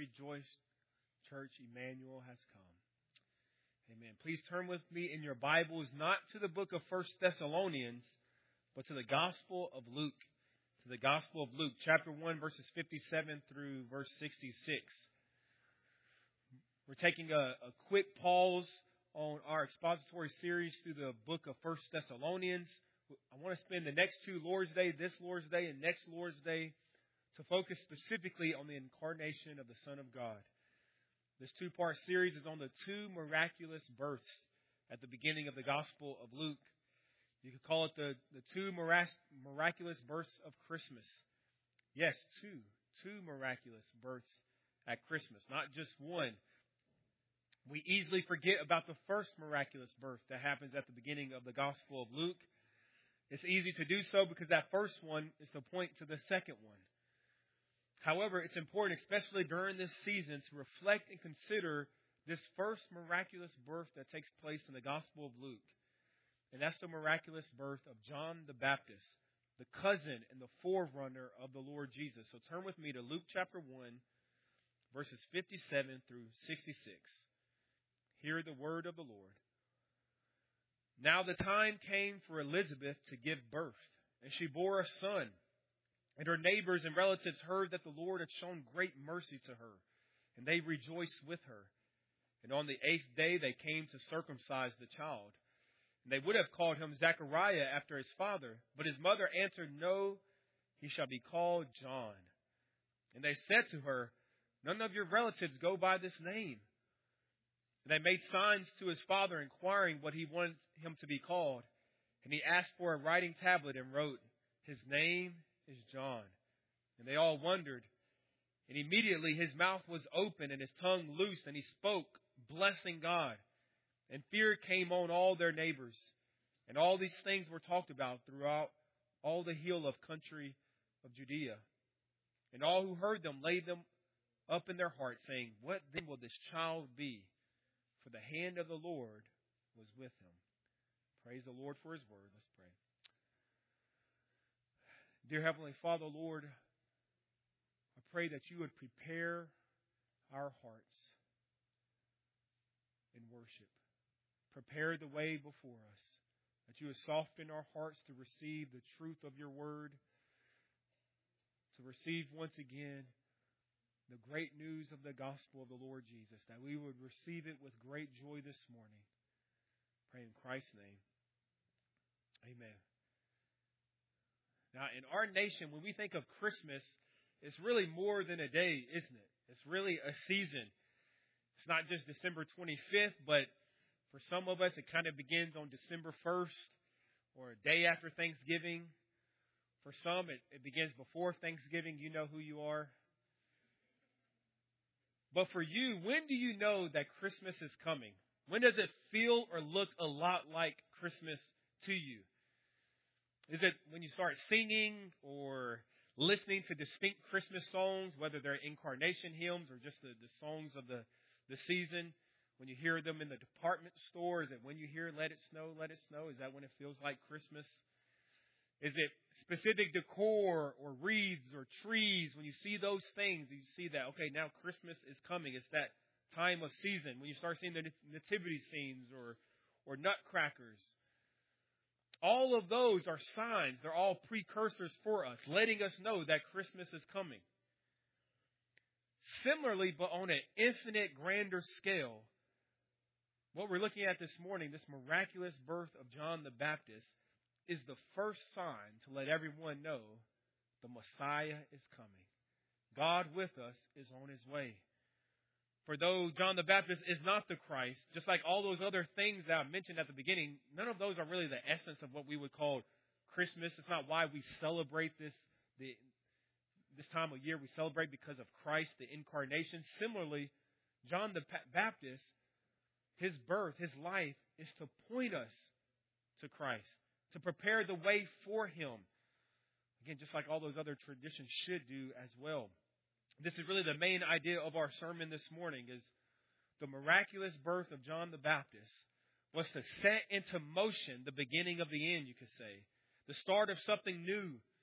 rejoice, church. Emmanuel has come. Amen. Please turn with me in your Bibles, not to the book of 1 Thessalonians, but to the Gospel of Luke. To the Gospel of Luke, chapter 1, verses 57 through verse 66. We're taking a quick pause on our expository series through the book of 1 Thessalonians. I want to spend the next two Lord's Day, this Lord's Day and next Lord's Day, to focus specifically on the incarnation of the Son of God. This two-part series is on the two miraculous births at the beginning of the Gospel of Luke. You could call it the two miraculous births of Christmas. Yes, two miraculous births at Christmas, not just one. We easily forget about the first miraculous birth that happens at the beginning of the Gospel of Luke. It's easy to do so because that first one is to point to the second one. However, it's important, especially during this season, to reflect and consider this first miraculous birth that takes place in the Gospel of Luke. And that's the miraculous birth of John the Baptist, the cousin and the forerunner of the Lord Jesus. So turn with me to Luke chapter 1, verses 57 through 66. Hear the word of the Lord. Now the time came for Elizabeth to give birth, and she bore a son. And her neighbors and relatives heard that the Lord had shown great mercy to her, and they rejoiced with her. And on the 8th day they came to circumcise the child. And they would have called him Zechariah after his father, but his mother answered, "No, he shall be called John." And they said to her, "None of your relatives go by this name." And they made signs to his father, inquiring what he wanted him to be called. And he asked for a writing tablet and wrote, "His name is John." And they all wondered. And immediately his mouth was open and his tongue loosed, and he spoke, blessing God. And fear came on all their neighbors. And all these things were talked about throughout all the hill of country of Judea. And all who heard them laid them up in their hearts, saying, "What then will this child be? For the hand of the Lord was with him." Praise the Lord for his word. Let's pray. Dear Heavenly Father, Lord, I pray that you would prepare our hearts in worship. Prepare the way before us, that you would soften our hearts to receive the truth of your word, to receive once again the great news of the gospel of the Lord Jesus, that we would receive it with great joy this morning. Pray in Christ's name. Amen. Now, in our nation, when we think of Christmas, it's really more than a day, isn't it? It's really a season. It's not just December 25th, but for some of us, it kind of begins on December 1st or a day after Thanksgiving. For some, it begins before Thanksgiving. You know who you are. But for you, when do you know that Christmas is coming? When does it feel or look a lot like Christmas to you? Is it when you start singing or listening to distinct Christmas songs, whether they're incarnation hymns or just the songs of the season? When you hear them in the department store, is it when you hear "Let It Snow, Let It Snow"? Is that when it feels like Christmas? Is it specific decor or wreaths or trees? When you see those things, you see that, okay, now Christmas is coming. It's that time of season. When you start seeing the nativity scenes or nutcrackers. All of those are signs. They're all precursors for us, letting us know that Christmas is coming. Similarly, but on an infinite grander scale, what we're looking at this morning, this miraculous birth of John the Baptist, is the first sign to let everyone know the Messiah is coming. God with us is on his way. For though John the Baptist is not the Christ, just like all those other things that I mentioned at the beginning, none of those are really the essence of what we would call Christmas. It's not why we celebrate this time of year. We celebrate because of Christ, the incarnation. Similarly, John the Baptist, his birth, his life is to point us to Christ, to prepare the way for him. Again, just like all those other traditions should do as well. This is really the main idea of our sermon this morning, is the miraculous birth of John the Baptist was to set into motion the beginning of the end, you could say. The start of something new.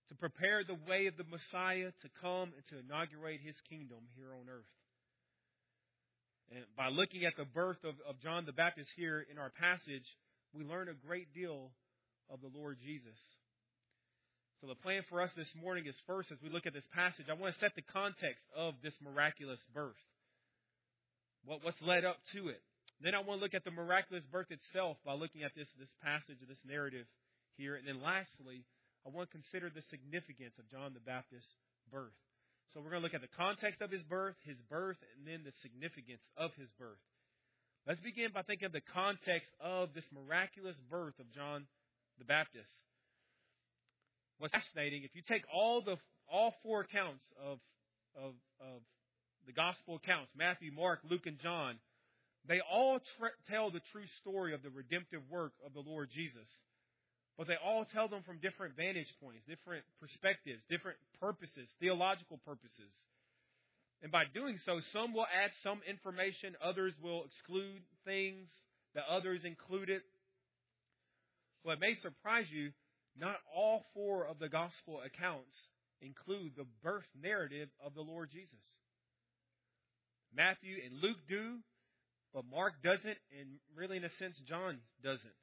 to prepare the way of the Messiah to come and to inaugurate His kingdom here on earth. And by looking at the birth of John the Baptist here in our passage, we learn a great deal of the Lord Jesus. So the plan for us this morning is, first, as we look at this passage, I want to set the context of this miraculous birth. What's led up to it. Then I want to look at the miraculous birth itself by looking at this passage, this narrative here. And then lastly, I want to consider the significance of John the Baptist's birth. So we're going to look at the context of his birth, and then the significance of his birth. Let's begin by thinking of the context of this miraculous birth of John the Baptist. What's fascinating, if you take all four accounts of the gospel accounts, Matthew, Mark, Luke, and John, they all tell the true story of the redemptive work of the Lord Jesus. But they all tell them from different vantage points, different perspectives, different purposes, theological purposes. And by doing so, some will add some information, others will exclude things that others included. Well, it may surprise you, not all four of the gospel accounts include the birth narrative of the Lord Jesus. Matthew and Luke do, but Mark doesn't, and really in a sense John doesn't.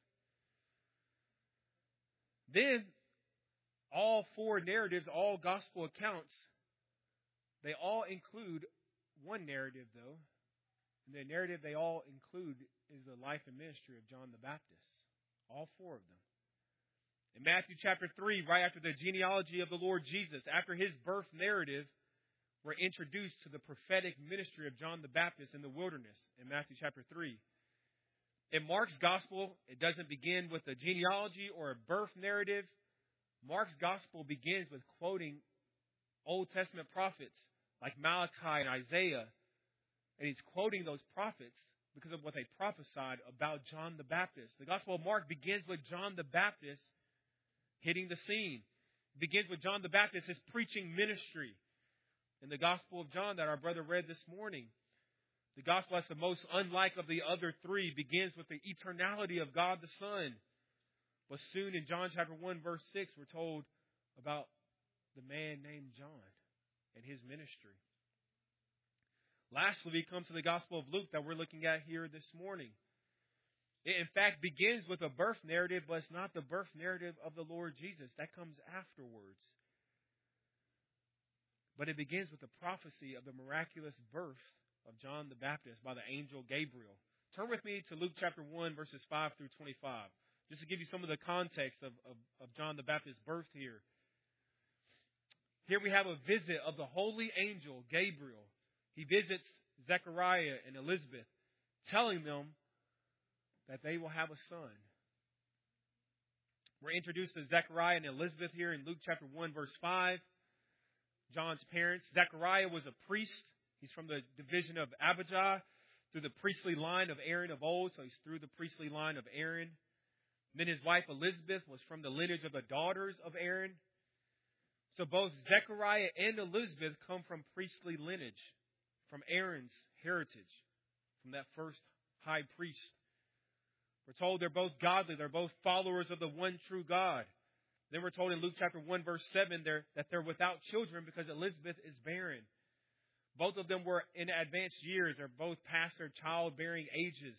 Then, all four narratives, all gospel accounts, they all include one narrative, though. And the narrative they all include is the life and ministry of John the Baptist. All four of them. In Matthew chapter 3, right after the genealogy of the Lord Jesus, after his birth narrative, we're introduced to the prophetic ministry of John the Baptist in the wilderness in Matthew chapter 3. In Mark's gospel, it doesn't begin with a genealogy or a birth narrative. Mark's gospel begins with quoting Old Testament prophets like Malachi and Isaiah. And he's quoting those prophets because of what they prophesied about John the Baptist. The gospel of Mark begins with John the Baptist hitting the scene. It begins with John the Baptist, his preaching ministry. In the gospel of John that our brother read this morning, the gospel, that's the most unlike of the other three, begins with the eternality of God the Son. But soon in John chapter 1, verse 6, we're told about the man named John and his ministry. Lastly, we come to the gospel of Luke that we're looking at here this morning. It, in fact, begins with a birth narrative, but it's not the birth narrative of the Lord Jesus. That comes afterwards. But it begins with the prophecy of the miraculous birth of John the Baptist by the angel Gabriel. Turn with me to Luke chapter 1, verses 5 through 25, just to give you some of the context of John the Baptist's birth here. Here we have a visit of the holy angel Gabriel. He visits Zechariah and Elizabeth, telling them that they will have a son. We're introduced to Zechariah and Elizabeth here in Luke chapter 1, verse 5. John's parents. Zechariah was a priest. He's from the division of Abijah through the priestly line of Aaron of old. So he's through the priestly line of Aaron. Then his wife Elizabeth was from the lineage of the daughters of Aaron. So both Zechariah and Elizabeth come from priestly lineage, from Aaron's heritage, from that first high priest. We're told they're both godly. They're both followers of the one true God. Then we're told in Luke chapter 1, verse 7, that they're without children because Elizabeth is barren. Both of them were in advanced years. They're both past their childbearing ages.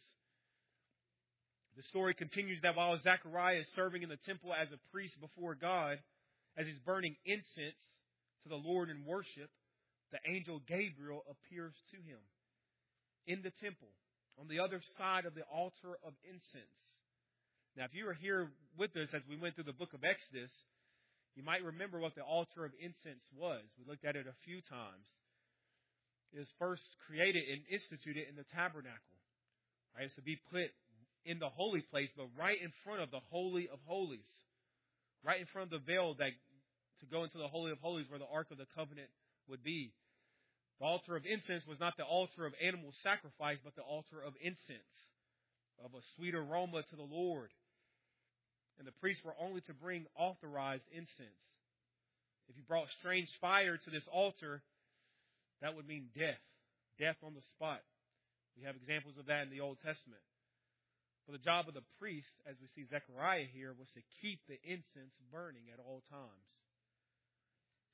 The story continues that while Zechariah is serving in the temple as a priest before God, as he's burning incense to the Lord in worship, the angel Gabriel appears to him in the temple on the other side of the altar of incense. Now, if you were here with us as we went through the book of Exodus, you might remember what the altar of incense was. We looked at it a few times. It was first created and instituted in the tabernacle. Right? It's to be put in the holy place, but right in front of the Holy of Holies. Right in front of the veil that to go into the Holy of Holies where the Ark of the Covenant would be. The altar of incense was not the altar of animal sacrifice, but the altar of incense, of a sweet aroma to the Lord. And the priests were only to bring authorized incense. If you brought strange fire to this altar, that would mean death. Death on the spot. We have examples of that in the Old Testament. But the job of the priest, as we see Zechariah here, was to keep the incense burning at all times.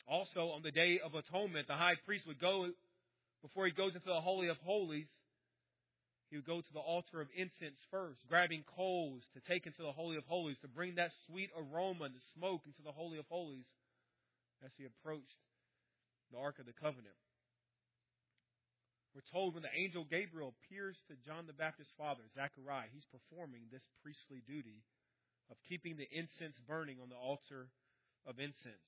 Also, on the Day of Atonement, the high priest would go, before he goes into the Holy of Holies, he would go to the altar of incense first, grabbing coals to take into the Holy of Holies, to bring that sweet aroma and the smoke into the Holy of Holies as he approached the Ark of the Covenant. We're told when the angel Gabriel appears to John the Baptist's father, Zechariah, he's performing this priestly duty of keeping the incense burning on the altar of incense.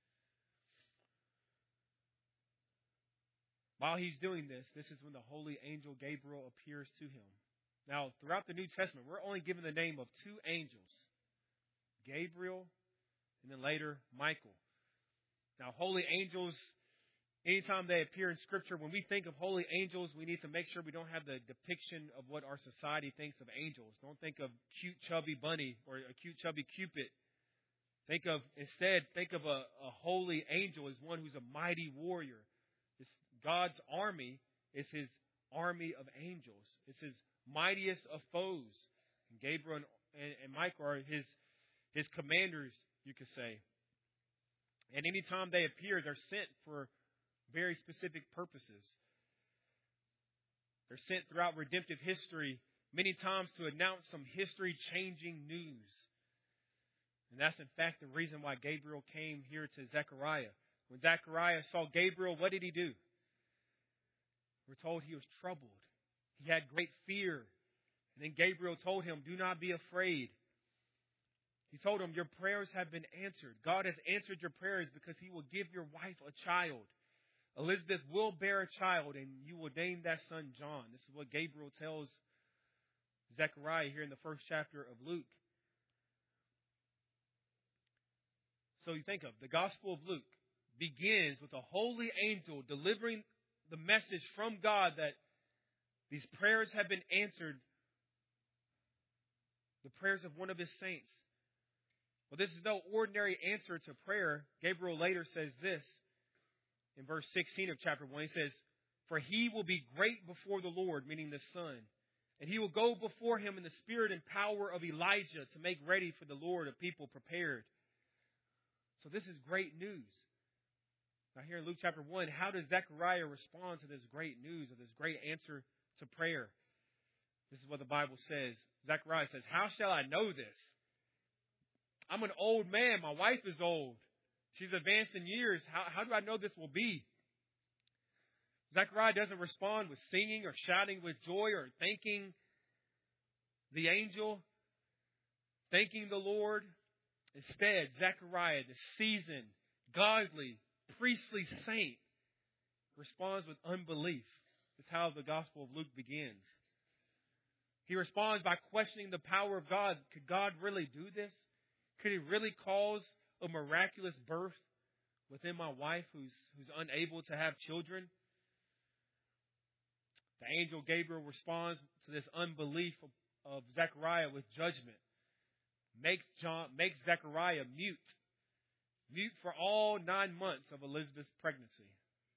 While he's doing this, this is when the holy angel Gabriel appears to him. Now, throughout the New Testament, we're only given the name of two angels, Gabriel and then later Michael. Now, holy angels, anytime they appear in Scripture, when we think of holy angels, we need to make sure we don't have the depiction of what our society thinks of angels. Don't think of cute, chubby bunny or a cute, chubby Cupid. Instead, think of a holy angel as one who's a mighty warrior. God's army is His army of angels. It's His mightiest of foes. And Gabriel and Michael are His commanders, you could say. And anytime they appear, they're sent for very specific purposes. They're sent throughout redemptive history many times to announce some history-changing news. And that's in fact the reason why Gabriel came here to Zechariah. When Zechariah saw Gabriel, what did he do? We're told he was troubled. He had great fear. And then Gabriel told him, do not be afraid. He told him, your prayers have been answered. God has answered your prayers because He will give your wife a child. Elizabeth will bear a child, and you will name that son John. This is what Gabriel tells Zechariah here in the first chapter of Luke. So you think of the Gospel of Luke begins with a holy angel delivering the message from God that these prayers have been answered, the prayers of one of His saints. Well, this is no ordinary answer to prayer. Gabriel later says this in verse 16 of chapter 1. He says, for He will be great before the Lord, meaning the Son, and He will go before Him in the spirit and power of Elijah to make ready for the Lord a people prepared. So this is great news. Now here in Luke chapter 1, how does Zechariah respond to this great news, of this great answer to prayer? This is what the Bible says. Zechariah says, how shall I know this? I'm an old man. My wife is old. She's advanced in years. How do I know this will be? Zechariah doesn't respond with singing or shouting with joy or thanking the angel, thanking the Lord. Instead, Zechariah, the seasoned, godly, priestly saint, responds with unbelief. That's how the Gospel of Luke begins. He responds by questioning the power of God. Could God really do this? Could He really cause a miraculous birth within my wife who's unable to have children? The angel Gabriel responds to this unbelief of Zechariah with judgment. Makes Zechariah mute for all 9 months of Elizabeth's pregnancy.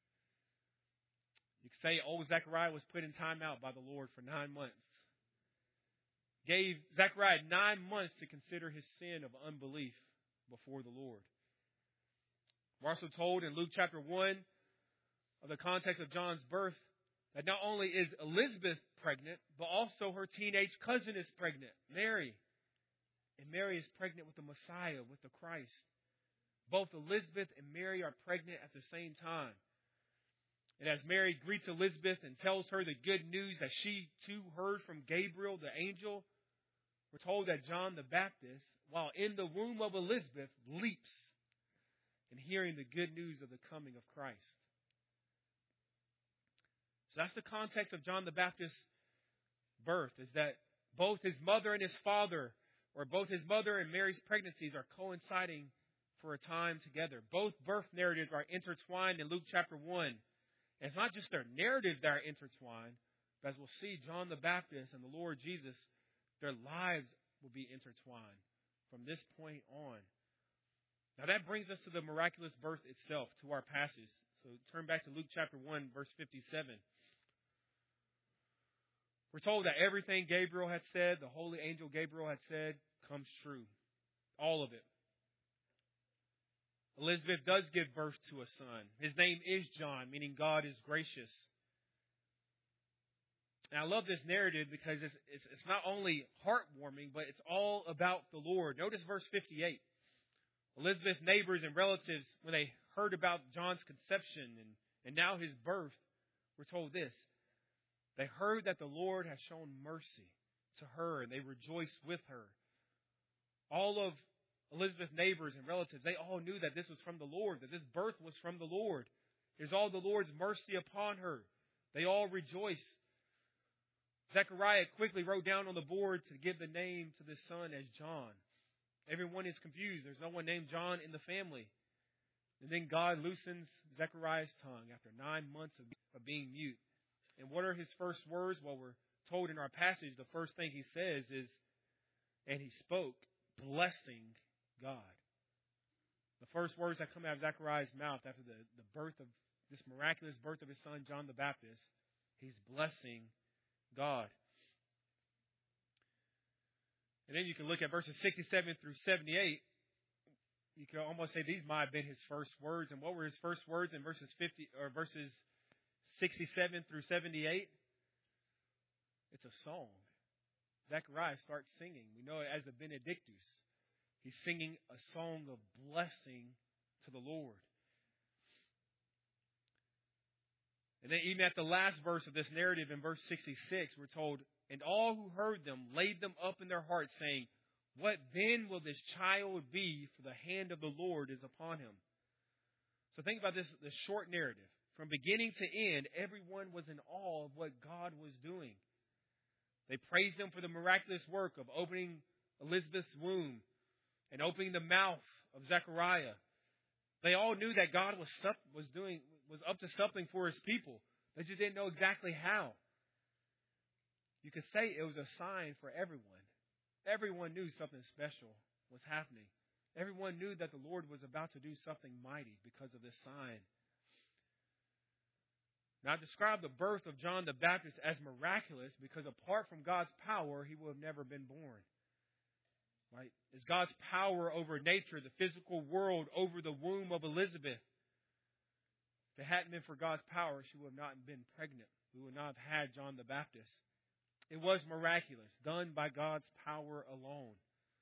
You could say old Zechariah was put in time out by the Lord for 9 months. Gave Zechariah 9 months to consider his sin of unbelief before the Lord. We're also told in Luke chapter 1 of the context of John's birth that not only is Elizabeth pregnant, but also her teenage cousin is pregnant, Mary. And Mary is pregnant with the Messiah, with the Christ. Both Elizabeth and Mary are pregnant at the same time. And as Mary greets Elizabeth and tells her the good news that she too heard from Gabriel, the angel, we're told that John the Baptist, while in the womb of Elizabeth, leaps in hearing the good news of the coming of Christ. So that's the context of John the Baptist's birth, is that both his mother and his father, or both his mother and Mary's pregnancies, are coinciding for a time together. Both birth narratives are intertwined in Luke chapter 1. And it's not just their narratives that are intertwined, but as we'll see, John the Baptist and the Lord Jesus, their lives will be intertwined from this point on. Now that brings us to the miraculous birth itself, to our passage. So turn back to Luke chapter 1, verse 57. We're told that everything Gabriel had said, the holy angel Gabriel had said, comes true. All of it. Elizabeth does give birth to a son. His name is John, meaning God is gracious. And I love this narrative because it's not only heartwarming, but it's all about the Lord. Notice verse 58. Elizabeth's neighbors and relatives, when they heard about John's conception and now his birth, were told this. They heard that the Lord has shown mercy to her, and they rejoiced with her. All of Elizabeth's neighbors and relatives, they all knew that this was from the Lord, that this birth was from the Lord. It was all the Lord's mercy upon her. They all rejoiced. Zechariah quickly wrote down on the board to give the name to this son as John. Everyone is confused. There's no one named John in the family. And then God loosens Zechariah's tongue after 9 months of being mute. And what are his first words? Well, we're told in our passage, the first thing he says is, and he spoke, blessing God. The first words that come out of Zechariah's mouth after the birth of this miraculous birth of his son, John the Baptist, he's blessing God. And then you can look at verses 67 through 78. You can almost say these might have been his first words. And what were his first words in verses 67 through 78? It's a song. Zechariah starts singing. We know it as the Benedictus. He's singing a song of blessing to the Lord. And then even at the last verse of this narrative in verse 66, we're told, and all who heard them laid them up in their hearts, saying, what then will this child be, for the hand of the Lord is upon him? So think about this short narrative. From beginning to end, everyone was in awe of what God was doing. They praised him for the miraculous work of opening Elizabeth's womb and opening the mouth of Zechariah. They all knew that God was up to something for his people. They just didn't know exactly how. You could say it was a sign for everyone. Everyone knew something special was happening. Everyone knew that the Lord was about to do something mighty because of this sign. Now, I describe the birth of John the Baptist as miraculous because apart from God's power, he would have never been born. Right? It's God's power over nature, the physical world, over the womb of Elizabeth. If it hadn't been for God's power, she would have not been pregnant. We would not have had John the Baptist. It was miraculous, done by God's power alone.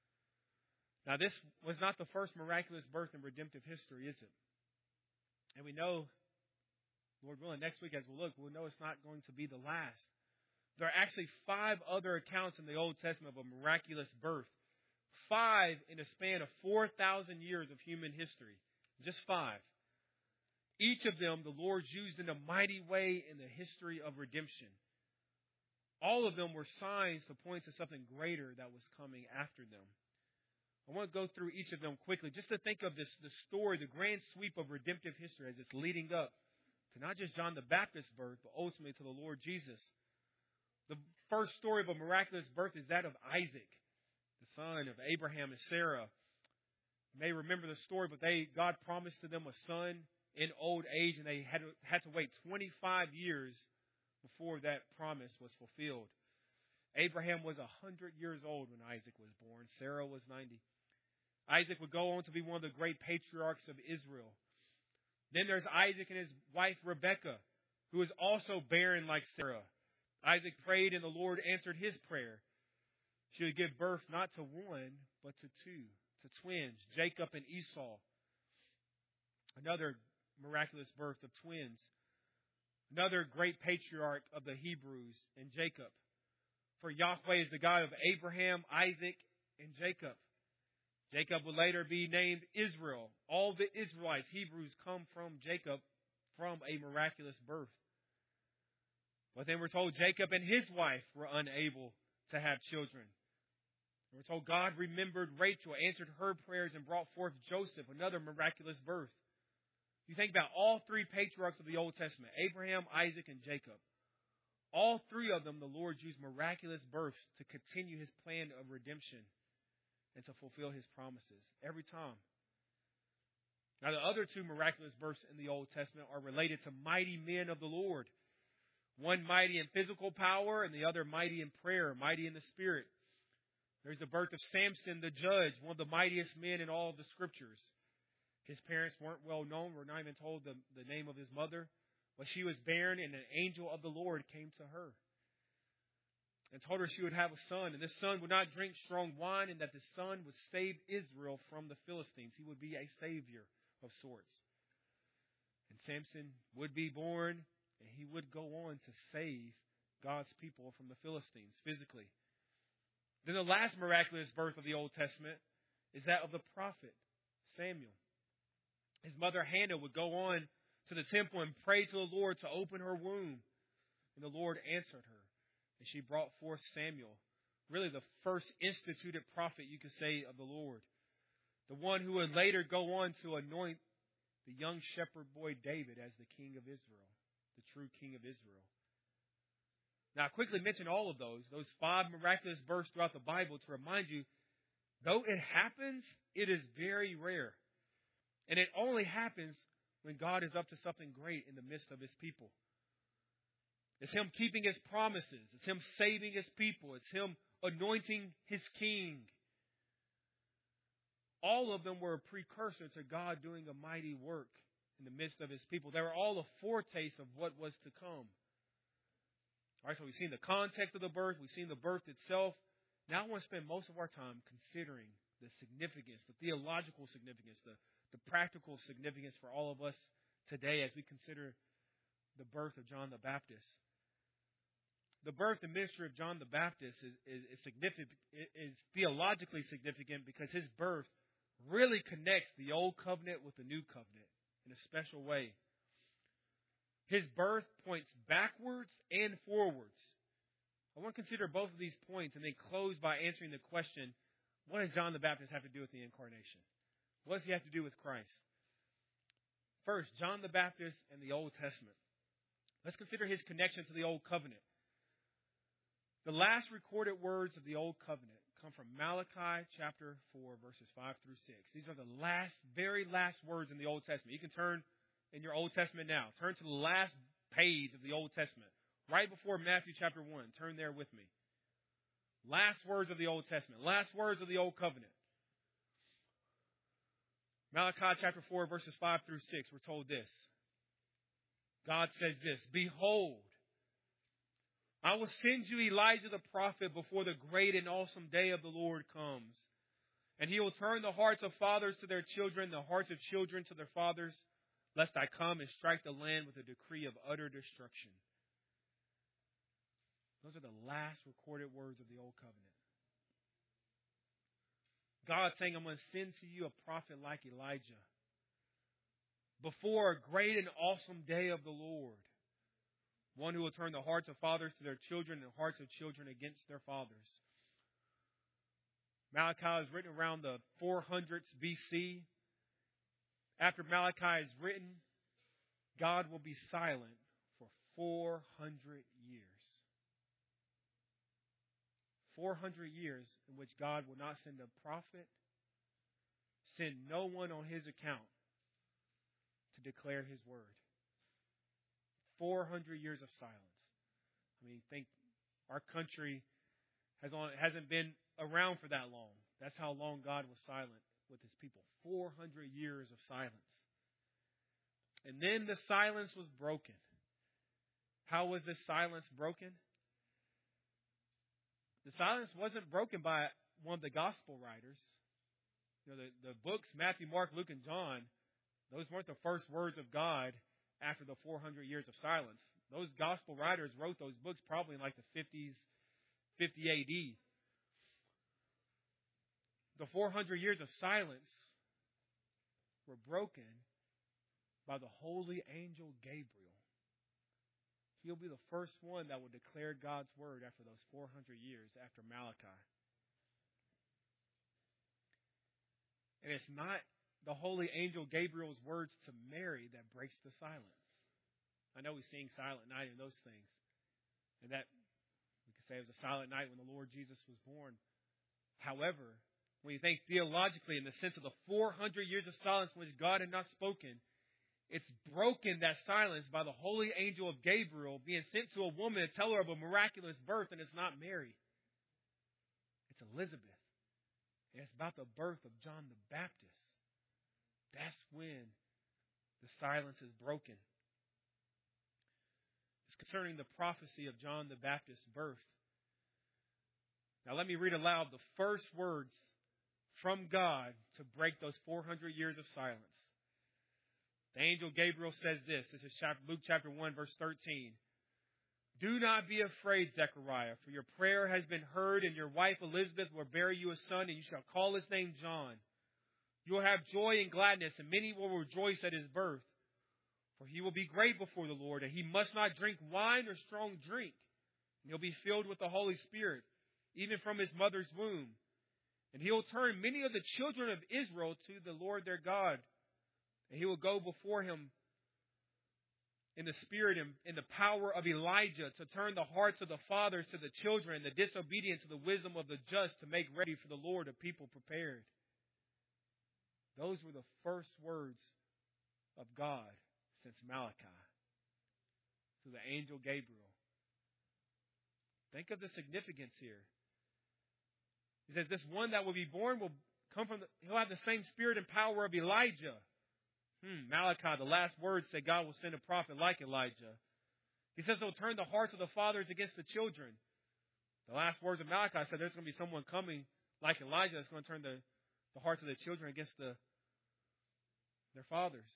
Now, this was not the first miraculous birth in redemptive history, is it? And we know, Lord willing, next week as we'll look, we'll know it's not going to be the last. There are actually 5 other accounts in the Old Testament of a miraculous birth. 5 in a span of 4,000 years of human history. Just 5. Each of them the Lord used in a mighty way in the history of redemption. All of them were signs to point to something greater that was coming after them. I want to go through each of them quickly just to think of the story, the grand sweep of redemptive history as it's leading up to not just John the Baptist's birth, but ultimately to the Lord Jesus. The first story of a miraculous birth is that of Isaac, the son of Abraham and Sarah. You may remember the story, but God promised to them a son in old age, and they had to wait 25 years before that promise was fulfilled. Abraham was 100 years old when Isaac was born. Sarah was 90. Isaac would go on to be one of the great patriarchs of Israel. Then there's Isaac and his wife Rebekah, who is also barren like Sarah. Isaac prayed and the Lord answered his prayer. She would give birth not to one, but to 2, to twins, Jacob and Esau. Another miraculous birth of twins. Another great patriarch of the Hebrews in Jacob. For Yahweh is the God of Abraham, Isaac, and Jacob. Jacob would later be named Israel. All the Israelites, Hebrews, come from Jacob from a miraculous birth. But then we're told Jacob and his wife were unable to have children. And we're told God remembered Rachel, answered her prayers, and brought forth Joseph, another miraculous birth. You think about all 3 patriarchs of the Old Testament, Abraham, Isaac, and Jacob. All 3 of them, the Lord used miraculous births to continue his plan of redemption and to fulfill his promises every time. Now, the other 2 miraculous births in the Old Testament are related to mighty men of the Lord. One mighty in physical power and the other mighty in prayer, mighty in the Spirit. There's the birth of Samson, the judge, one of the mightiest men in all of the Scriptures. His parents weren't well known. We're not even told the name of his mother. But she was barren, and an angel of the Lord came to her and told her she would have a son. And this son would not drink strong wine, and that the son would save Israel from the Philistines. He would be a savior of sorts. And Samson would be born, and he would go on to save God's people from the Philistines physically. Then the last miraculous birth of the Old Testament is that of the prophet Samuel. His mother Hannah would go on to the temple and pray to the Lord to open her womb. And the Lord answered her. And she brought forth Samuel, really the first instituted prophet, you could say, of the Lord. The one who would later go on to anoint the young shepherd boy David as the king of Israel, the true king of Israel. Now, I quickly mention all of those 5 miraculous births throughout the Bible to remind you, though it happens, it is very rare. And it only happens when God is up to something great in the midst of His people. It's Him keeping His promises. It's Him saving His people. It's Him anointing His king. All of them were a precursor to God doing a mighty work in the midst of His people. They were all a foretaste of what was to come. All right, so we've seen the context of the birth. We've seen the birth itself. Now I want to spend most of our time considering the significance, the theological significance, the practical significance for all of us today as we consider the birth of John the Baptist. The birth and ministry of John the Baptist is significant, is theologically significant because his birth really connects the old covenant with the new covenant in a special way. His birth points backwards and forwards. I want to consider both of these points and then close by answering the question, what does John the Baptist have to do with the incarnation? What does he have to do with Christ? First, John the Baptist and the Old Testament. Let's consider his connection to the Old Covenant. The last recorded words of the Old Covenant come from Malachi chapter 4, verses 5 through 6. These are the very last words in the Old Testament. You can turn in your Old Testament now. Turn to the last page of the Old Testament, right before Matthew chapter 1. Turn there with me. Last words of the Old Testament. Last words of the Old Covenant. Malachi chapter 4, verses 5 through 6, we're told this. God says this, "Behold, I will send you Elijah the prophet before the great and awesome day of the Lord comes. And he will turn the hearts of fathers to their children, the hearts of children to their fathers, lest I come and strike the land with a decree of utter destruction." Those are the last recorded words of the Old Covenant. God saying, I'm going to send to you a prophet like Elijah before a great and awesome day of the Lord. One who will turn the hearts of fathers to their children and the hearts of children against their fathers. Malachi is written around the 400s BC. After Malachi is written, God will be silent for 400 years. 400 years in which God will not send a prophet, send no one on his account to declare his word. 400 years of silence. I mean, think our country hasn't been around for that long. That's how long God was silent with his people. 400 years of silence. And then the silence was broken. How was this silence broken? The silence wasn't broken by one of the gospel writers. You know, the books, Matthew, Mark, Luke, and John, those weren't the first words of God after the 400 years of silence. Those gospel writers wrote those books probably in like the 50 AD. The 400 years of silence were broken by the holy angel Gabriel. He'll be the first one that will declare God's word after those 400 years after Malachi. And it's not the holy angel Gabriel's words to Mary that breaks the silence. I know we sing Silent Night and those things. And that, we could say it was a silent night when the Lord Jesus was born. However, when you think theologically in the sense of the 400 years of silence in which God had not spoken, it's broken, that silence, by the holy angel of Gabriel being sent to a woman to tell her of a miraculous birth, and it's not Mary. It's Elizabeth. And it's about the birth of John the Baptist. that's when the silence is broken. It's concerning the prophecy of John the Baptist's birth. Now let me read aloud the first words from God to break those 400 years of silence. The angel Gabriel says this. This is Luke chapter 1, verse 13. Do not be afraid, Zechariah, for your prayer has been heard, and your wife Elizabeth will bear you a son, and you shall call his name John. You will have joy and gladness, and many will rejoice at his birth. For he will be great before the Lord, and he must not drink wine or strong drink. And he'll be filled with the Holy Spirit, even from his mother's womb. And he will turn many of the children of Israel to the Lord their God. And he will go before him in the spirit and in the power of Elijah to turn the hearts of the fathers to the children and the disobedient to the wisdom of the just, to make ready for the Lord a people prepared. Those were the first words of God since Malachi to the angel Gabriel. Think of the significance here. He says this one that will be born will come from he'll have the same spirit and power of Elijah. Malachi, the last words say God will send a prophet like Elijah. He says he'll turn the hearts of the fathers against the children. The last words of Malachi said there's going to be someone coming like Elijah that's going to turn the hearts of the children against their fathers.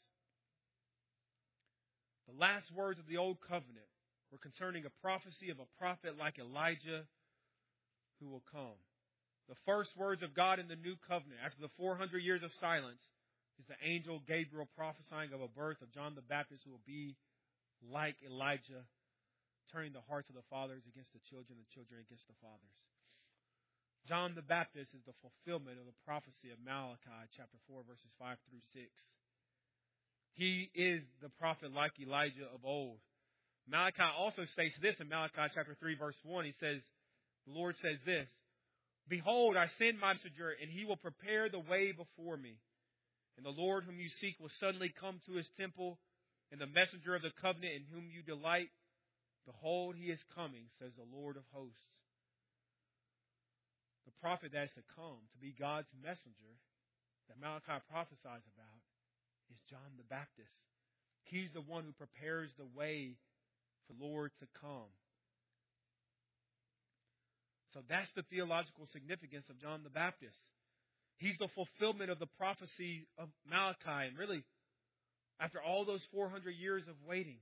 The last words of the Old Covenant were concerning a prophecy of a prophet like Elijah who will come. The first words of God in the New Covenant, after the 400 years of silence, is the angel Gabriel prophesying of a birth of John the Baptist who will be like Elijah, turning the hearts of the fathers against the children and children against the fathers. John the Baptist is the fulfillment of the prophecy of Malachi chapter 4, verses 5 through 6. He is the prophet like Elijah of old. Malachi also states this in Malachi chapter 3, verse 1. He says, the Lord says this, Behold, I send my messenger, and he will prepare the way before me. And the Lord whom you seek will suddenly come to his temple, and the messenger of the covenant in whom you delight, behold, he is coming, says the Lord of hosts. The prophet that is to come to be God's messenger that Malachi prophesies about is John the Baptist. He's the one who prepares the way for the Lord to come. So that's the theological significance of John the Baptist. He's the fulfillment of the prophecy of Malachi. And really, after all those 400 years of waiting,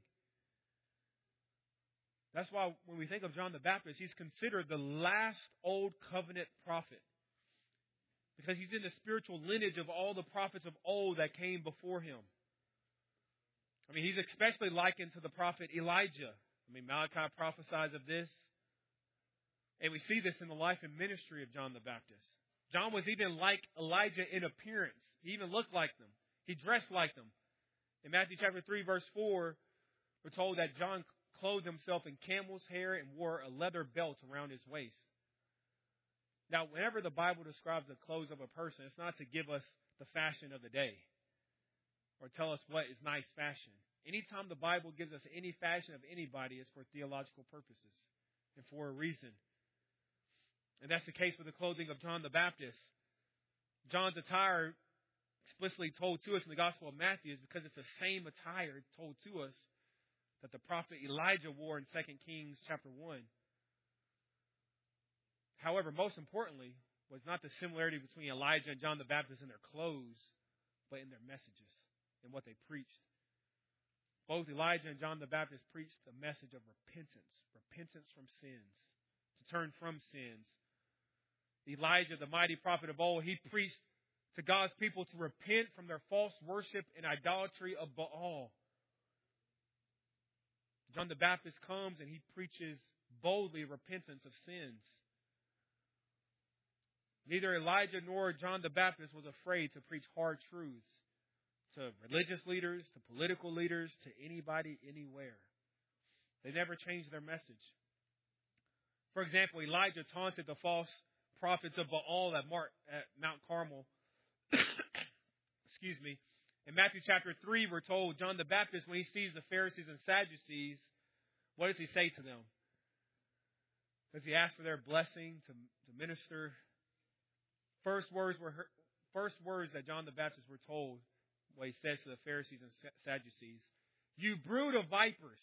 that's why when we think of John the Baptist, he's considered the last Old Covenant prophet. Because he's in the spiritual lineage of all the prophets of old that came before him. I mean, he's especially likened to the prophet Elijah. I mean, Malachi prophesies of this. And we see this in the life and ministry of John the Baptist. John was even like Elijah in appearance. He even looked like them. He dressed like them. In Matthew chapter 3, verse 4, we're told that John clothed himself in camel's hair and wore a leather belt around his waist. Now, whenever the Bible describes the clothes of a person, it's not to give us the fashion of the day or tell us what is nice fashion. Anytime the Bible gives us any fashion of anybody, it's for theological purposes and for a reason. And that's the case with the clothing of John the Baptist. John's attire explicitly told to us in the Gospel of Matthew is because it's the same attire told to us that the prophet Elijah wore in 2 Kings chapter 1. However, most importantly, was not the similarity between Elijah and John the Baptist in their clothes, but in their messages and what they preached. Both Elijah and John the Baptist preached the message of repentance from sins, to turn from sins. Elijah, the mighty prophet of old, he preached to God's people to repent from their false worship and idolatry of Baal. John the Baptist comes and he preaches boldly repentance of sins. Neither Elijah nor John the Baptist was afraid to preach hard truths to religious leaders, to political leaders, to anybody, anywhere. They never changed their message. For example, Elijah taunted the false prophets of Baal at Mount Carmel. Excuse me. In Matthew chapter 3, we're told John the Baptist, when he sees the Pharisees and Sadducees, what does he say to them? Does he ask for their blessing to minister? First words that John the Baptist were told what he says to the Pharisees and Sadducees. You brood of vipers!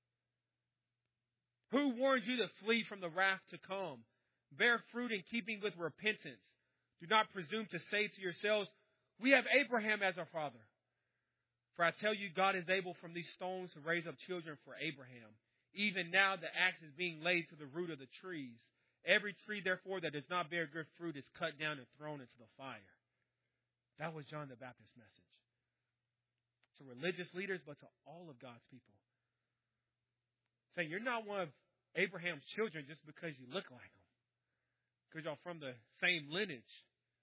Who warned you to flee from the wrath to come? Bear fruit in keeping with repentance. Do not presume to say to yourselves, we have Abraham as our father. For I tell you, God is able from these stones to raise up children for Abraham. Even now the axe is being laid to the root of the trees. Every tree, therefore, that does not bear good fruit is cut down and thrown into the fire. That was John the Baptist's message. To religious leaders, but to all of God's people. Saying, you're not one of Abraham's children just because you look like him. Because y'all from the same lineage.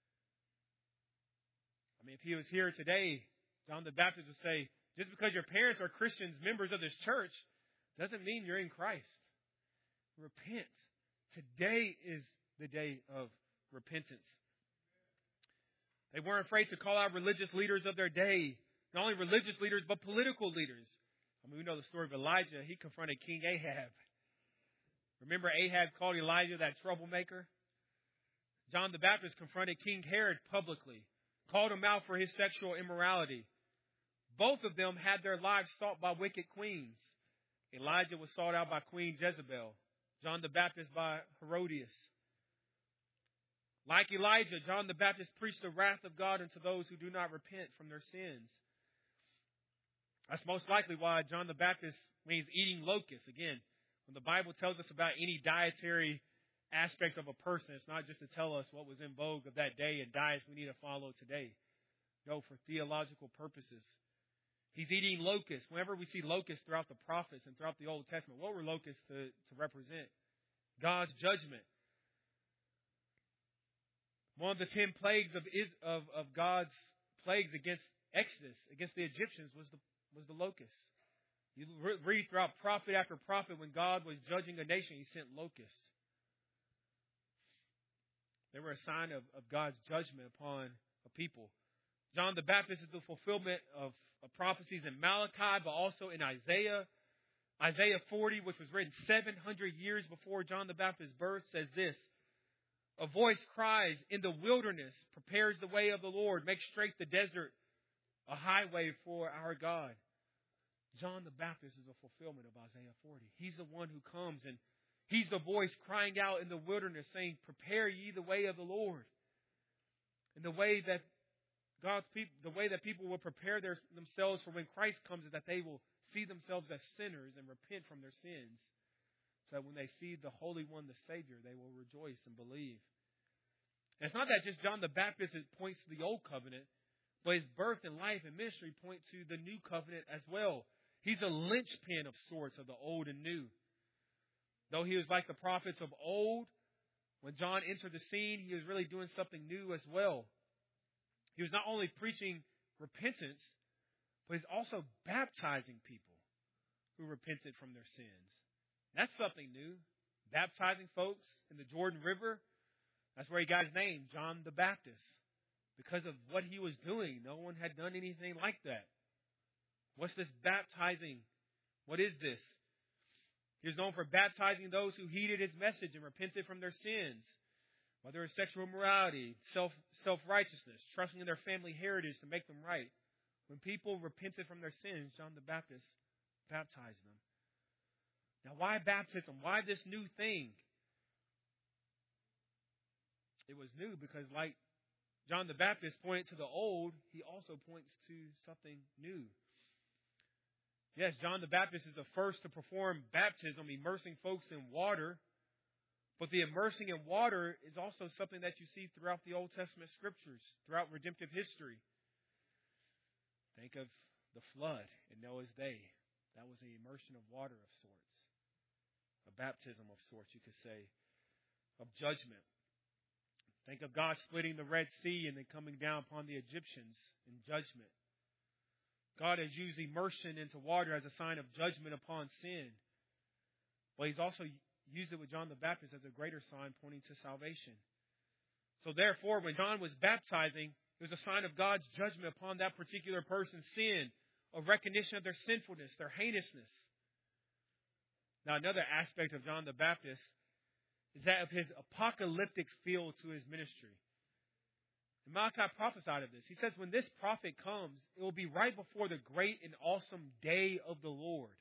I mean, if he was here today, John the Baptist would say, just because your parents are Christians, members of this church, doesn't mean you're in Christ. Repent. Today is the day of repentance. They weren't afraid to call out religious leaders of their day. Not only religious leaders, but political leaders. I mean, we know the story of Elijah. He confronted King Ahab. Remember Ahab called Elijah that troublemaker? John the Baptist confronted King Herod publicly, called him out for his sexual immorality. Both of them had their lives sought by wicked queens. Elijah was sought out by Queen Jezebel. John the Baptist by Herodias. Like Elijah, John the Baptist preached the wrath of God unto those who do not repent from their sins. That's most likely why John the Baptist means eating locusts. Again, when the Bible tells us about any dietary aspects of a person, it's not just to tell us what was in vogue of that day and diets we need to follow today. No, for theological purposes. He's eating locusts. Whenever we see locusts throughout the prophets and throughout the Old Testament, what were locusts to represent? God's judgment. One of the 10 plagues of God's plagues against Exodus, against the Egyptians, was the locusts. You read throughout prophet after prophet, when God was judging a nation, He sent locusts. They were a sign of God's judgment upon a people. John the Baptist is the fulfillment of prophecies in Malachi, but also in Isaiah. Isaiah 40, which was written 700 years before John the Baptist's birth, says this: a voice cries in the wilderness, prepares the way of the Lord, make straight the desert, a highway for our God. John the Baptist is a fulfillment of Isaiah 40. He's the one who comes, and he's the voice crying out in the wilderness, saying, prepare ye the way of the Lord. And the way that people will prepare themselves for when Christ comes is that they will see themselves as sinners and repent from their sins. So that when they see the Holy One, the Savior, they will rejoice and believe. And it's not that just John the Baptist points to the Old Covenant, but his birth and life and ministry point to the New Covenant as well. He's a linchpin of sorts of the Old and New. Though he was like the prophets of old, when John entered the scene, he was really doing something new as well. He was not only preaching repentance, but he's also baptizing people who repented from their sins. That's something new. Baptizing folks in the Jordan River. That's where he got his name, John the Baptist. Because of what he was doing, no one had done anything like that. What's this baptizing? What is this? He was known for baptizing those who heeded his message and repented from their sins. Whether it's sexual immorality, self-righteousness, trusting in their family heritage to make them right. When people repented from their sins, John the Baptist baptized them. Now, why baptism? Why this new thing? It was new because, like John the Baptist pointed to the old, he also points to something new. Yes, John the Baptist is the first to perform baptism, immersing folks in water. But the immersing in water is also something that you see throughout the Old Testament scriptures, throughout redemptive history. Think of the flood in Noah's day. That was an immersion of water of sorts. A baptism of sorts, you could say, of judgment. Think of God splitting the Red Sea and then coming down upon the Egyptians in judgment. God has used immersion into water as a sign of judgment upon sin. But He's also used it with John the Baptist as a greater sign pointing to salvation. So therefore, when John was baptizing, it was a sign of God's judgment upon that particular person's sin, a recognition of their sinfulness, their heinousness. Now, another aspect of John the Baptist is that of his apocalyptic feel to his ministry. And Malachi prophesied of this. He says, when this prophet comes, it will be right before the great and awesome day of the Lord.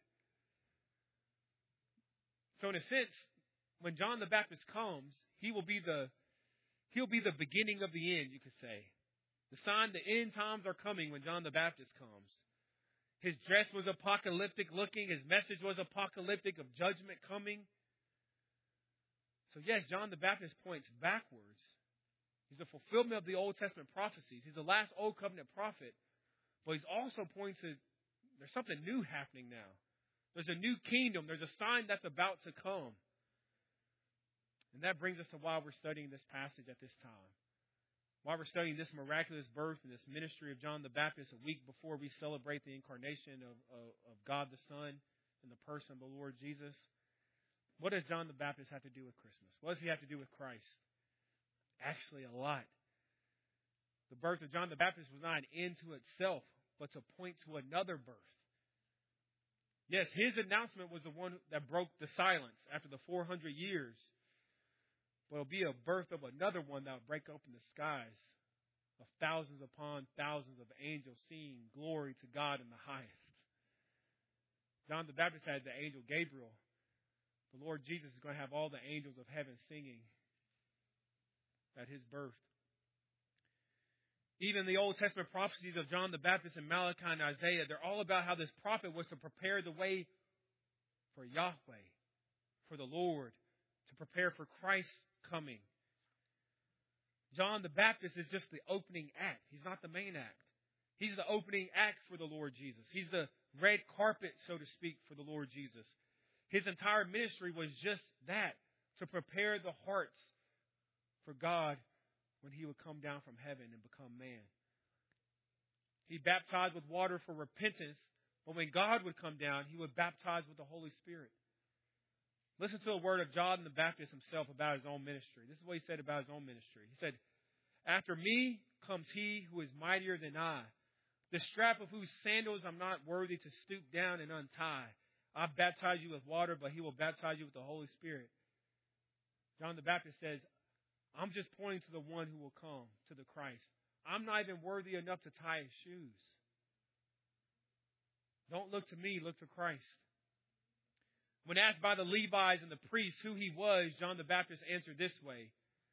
So in a sense, when John the Baptist comes, he'll be the beginning of the end, you could say. The sign the end times are coming when John the Baptist comes. His dress was apocalyptic looking. His message was apocalyptic, of judgment coming. So yes, John the Baptist points backwards. He's a fulfillment of the Old Testament prophecies. He's the last Old Covenant prophet. But he's also pointing to there's something new happening now. There's a new kingdom. There's a sign that's about to come. And that brings us to why we're studying this passage at this time. Why we're studying this miraculous birth and this ministry of John the Baptist a week before we celebrate the incarnation of God the Son in the person of the Lord Jesus. What does John the Baptist have to do with Christmas? What does he have to do with Christ? Actually, a lot. The birth of John the Baptist was not an end to itself, but to point to another birth. Yes, his announcement was the one that broke the silence after the 400 years. But it'll be a birth of another one that will break open the skies of thousands upon thousands of angels singing glory to God in the highest. John the Baptist had the angel Gabriel. The Lord Jesus is going to have all the angels of heaven singing at his birth. Even the Old Testament prophecies of John the Baptist and Malachi and Isaiah, they're all about how this prophet was to prepare the way for Yahweh, for the Lord, to prepare for Christ's coming. John the Baptist is just the opening act. He's not the main act. He's the opening act for the Lord Jesus. He's the red carpet, so to speak, for the Lord Jesus. His entire ministry was just that, to prepare the hearts for God when he would come down from heaven and become man. He baptized with water for repentance, but when God would come down, he would baptize with the Holy Spirit. Listen to a word of John the Baptist himself about his own ministry. This is what he said about his own ministry. He said, "After me comes he who is mightier than I, the strap of whose sandals I'm not worthy to stoop down and untie. I baptize you with water, but he will baptize you with the Holy Spirit." John the Baptist says, I'm just pointing to the one who will come, to the Christ. I'm not even worthy enough to tie his shoes. Don't look to me, look to Christ. When asked by the Levites and the priests who he was, John the Baptist answered this way.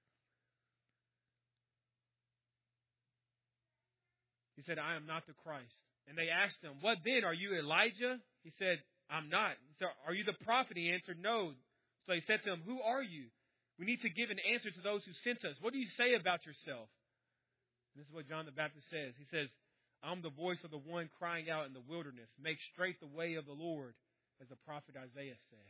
He said, "I am not the Christ." And they asked him, "What then? Are you Elijah?" He said, "I'm not." He said, "Are you the prophet?" He answered, "No." So he said to him, "Who are you? We need to give an answer to those who sent us. What do you say about yourself?" And this is what John the Baptist says. He says, "I'm the voice of the one crying out in the wilderness, make straight the way of the Lord," as the prophet Isaiah said.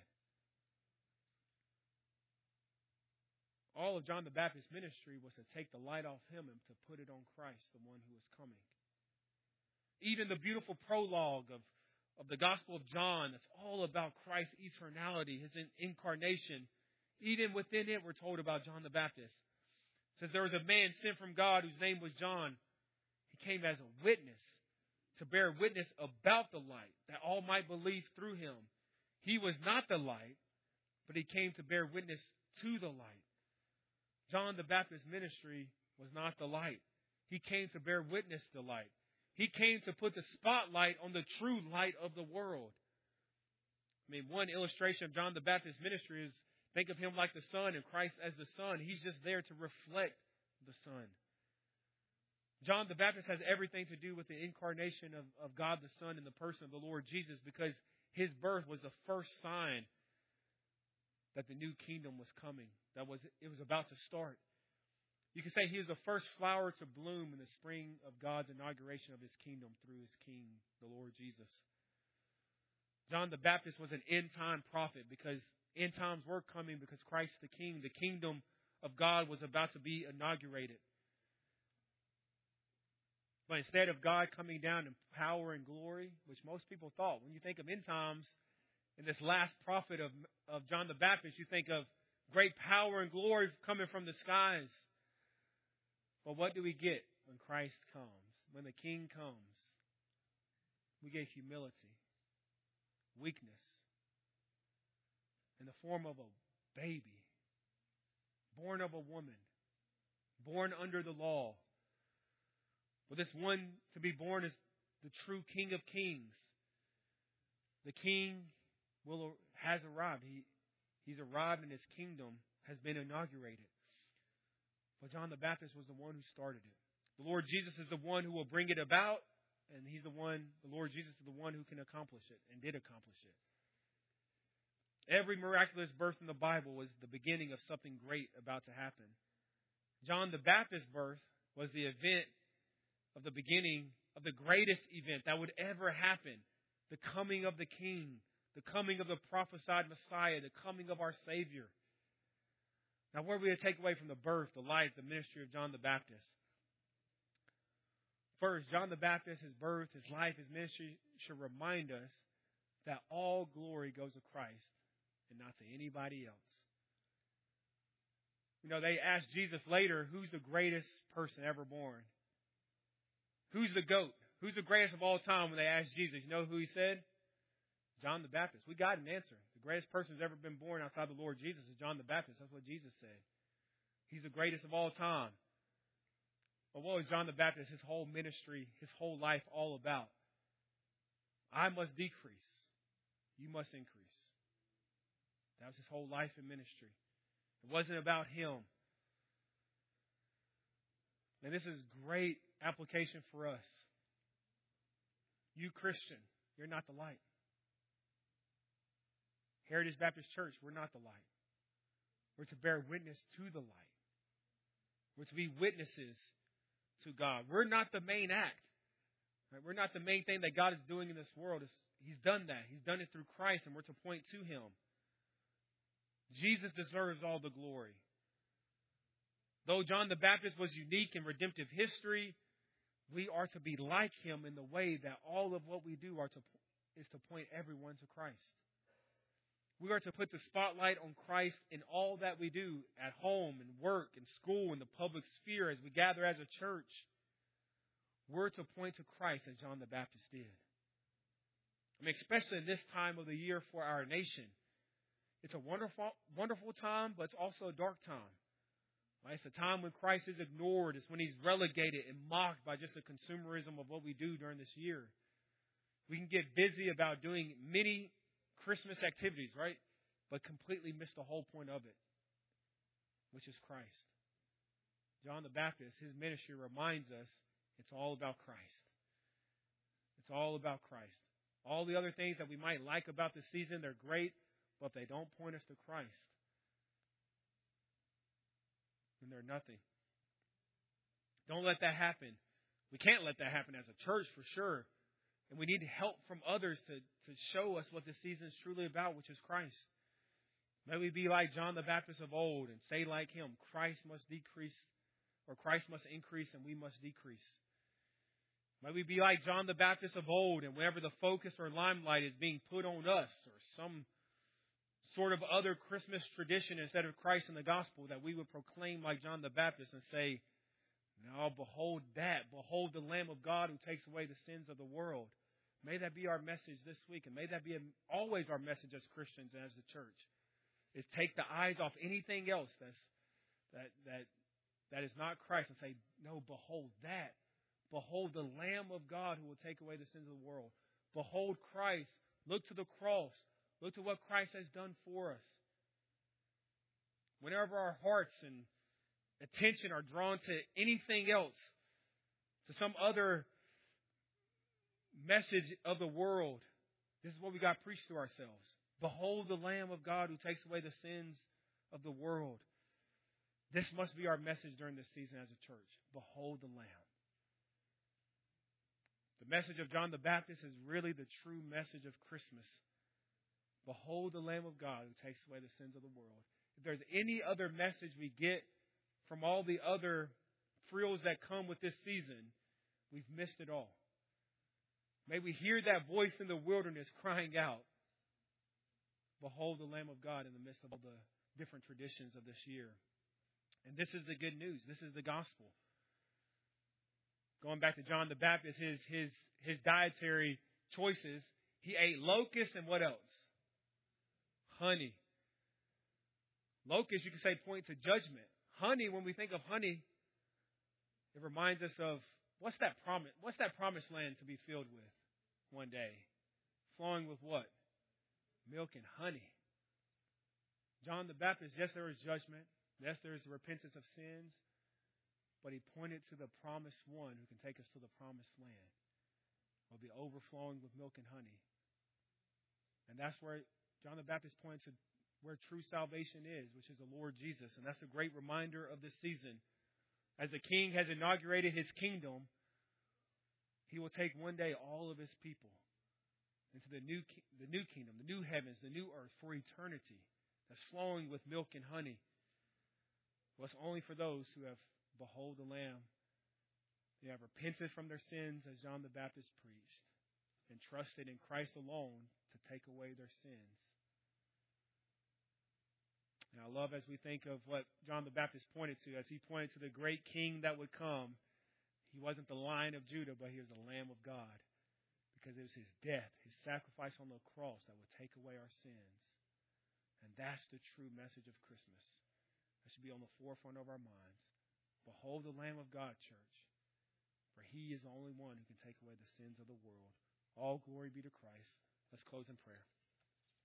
All of John the Baptist's ministry was to take the light off him and to put it on Christ, the one who was coming. Even the beautiful prologue of the Gospel of John, that's all about Christ's eternality, his incarnation. Even within it, we're told about John the Baptist. It says there was a man sent from God whose name was John. He came as a witness, to bear witness about the light, that all might believe through him. He was not the light, but he came to bear witness to the light. John the Baptist's ministry was not the light. He came to bear witness to the light. He came to put the spotlight on the true light of the world. I mean, one illustration of John the Baptist's ministry is, think of him like the sun and Christ as the sun. He's just there to reflect the sun. John the Baptist has everything to do with the incarnation of God the Son in the person of the Lord Jesus, because his birth was the first sign that the new kingdom was coming. It was about to start. You can say he is the first flower to bloom in the spring of God's inauguration of his kingdom through his King, the Lord Jesus. John the Baptist was an end-time prophet because end times were coming because Christ the King, the kingdom of God, was about to be inaugurated. But instead of God coming down in power and glory, which most people thought, when you think of end times, in this last prophet of John the Baptist, you think of great power and glory coming from the skies. But what do we get when Christ comes? When the King comes, we get humility, weakness, in the form of a baby, born of a woman, born under the law, But this one to be born is the true King of Kings. The King has arrived. He's arrived and his kingdom has been inaugurated. But John the Baptist was the one who started it. The Lord Jesus is the one who will bring it about, and the Lord Jesus is the one who can accomplish it and did accomplish it. Every miraculous birth in the Bible was the beginning of something great about to happen. John the Baptist's birth was the event of the beginning of the greatest event that would ever happen. The coming of the King, the coming of the prophesied Messiah, the coming of our Savior. Now, what are we to take away from the birth, the life, the ministry of John the Baptist? First, John the Baptist, his birth, his life, his ministry should remind us that all glory goes to Christ and not to anybody else. You know, they asked Jesus later, who's the greatest person ever born? Who's the GOAT? Who's the greatest of all time when they asked Jesus? You know who he said? John the Baptist. We got an answer. The greatest person who's ever been born outside the Lord Jesus is John the Baptist. That's what Jesus said. He's the greatest of all time. But what was John the Baptist, his whole ministry, his whole life all about? I must decrease. You must increase. That was his whole life and ministry. It wasn't about him. And this is great application for us. You Christian, you're not the light. Heritage Baptist Church, we're not the light. We're to bear witness to the light. We're to be witnesses to God. We're not the main act. Right? We're not the main thing that God is doing in this world. He's done that. He's done it through Christ, and we're to point to Him. Jesus deserves all the glory. Though John the Baptist was unique in redemptive history, we are to be like him in the way that all of what we do is to point everyone to Christ. We are to put the spotlight on Christ in all that we do at home and work and school and the public sphere as we gather as a church. We're to point to Christ as John the Baptist did. I mean, especially in this time of the year for our nation. It's a wonderful time, but it's also a dark time. Right? It's a time when Christ is ignored. It's when He's relegated and mocked by just the consumerism of what we do during this year. We can get busy about doing many Christmas activities, right? But completely miss the whole point of it, which is Christ. John the Baptist, his ministry reminds us it's all about Christ. It's all about Christ. All the other things that we might like about the season, they're great, but they don't point us to Christ. And they're nothing. Don't let that happen. We can't let that happen as a church for sure. And we need help from others to show us what this season is truly about, which is Christ. May we be like John the Baptist of old and say like him, Christ must decrease, or Christ must increase and we must decrease. May we be like John the Baptist of old, and whenever the focus or limelight is being put on us or some sort of other Christmas tradition instead of Christ and the gospel, that we would proclaim like John the Baptist and say, now behold that. Behold the Lamb of God who takes away the sins of the world. May that be our message this week. And may that be always our message as Christians and as the church. Is take the eyes off anything else that is not Christ and say, no, behold that. Behold the Lamb of God who will take away the sins of the world. Behold Christ. Look to the cross. Look to what Christ has done for us. Whenever our hearts and attention are drawn to anything else, to some other message of the world, this is what we got preached to ourselves. Behold the Lamb of God who takes away the sins of the world. This must be our message during this season as a church. Behold the Lamb. The message of John the Baptist is really the true message of Christmas. Behold the Lamb of God who takes away the sins of the world. If there's any other message we get from all the other frills that come with this season, we've missed it all. May we hear that voice in the wilderness crying out, behold the Lamb of God in the midst of all the different traditions of this year. And this is the good news. This is the gospel. Going back to John the Baptist, his dietary choices, he ate locusts and what else? Honey. Locusts, you could say, point to judgment. Honey, when we think of honey, it reminds us of What's that promise? What's that promised land to be filled with one day? Flowing with what? Milk and honey. John the Baptist, yes, there is judgment. Yes, there is the repentance of sins. But he pointed to the promised one who can take us to the promised land. Will be overflowing with milk and honey. And that's where John the Baptist pointed to where true salvation is, which is the Lord Jesus. And that's a great reminder of this season. As the King has inaugurated his kingdom, he will take one day all of his people into the new kingdom, the new heavens, the new earth for eternity that's flowing with milk and honey. Well, it's only for those who have behold the Lamb. They have repented from their sins, as John the Baptist preached, and trusted in Christ alone to take away their sins. And I love as we think of what John the Baptist pointed to, as he pointed to the great king that would come. He wasn't the Lion of Judah, but he was the Lamb of God. Because it was his death, his sacrifice on the cross that would take away our sins. And that's the true message of Christmas. That should be on the forefront of our minds. Behold the Lamb of God, church. For he is the only one who can take away the sins of the world. All glory be to Christ. Let's close in prayer.